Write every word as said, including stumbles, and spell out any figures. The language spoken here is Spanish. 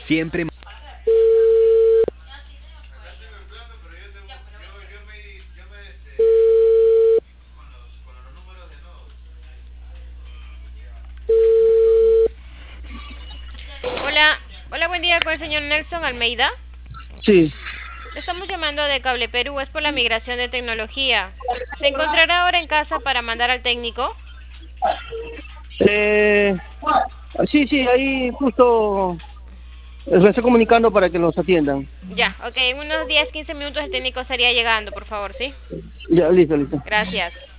Siempre. Hola, hola, buen día con el señor Nelson Almeida. Sí. Le estamos llamando de Cable Perú, es por la migración de tecnología. ¿Se encontrará ahora en casa para mandar al técnico? Eh, sí, sí, ahí justo me estoy comunicando para que los atiendan. Ya, ok, en unos diez, quince minutos el técnico estaría llegando, por favor, ¿sí? Ya, listo, listo. Gracias.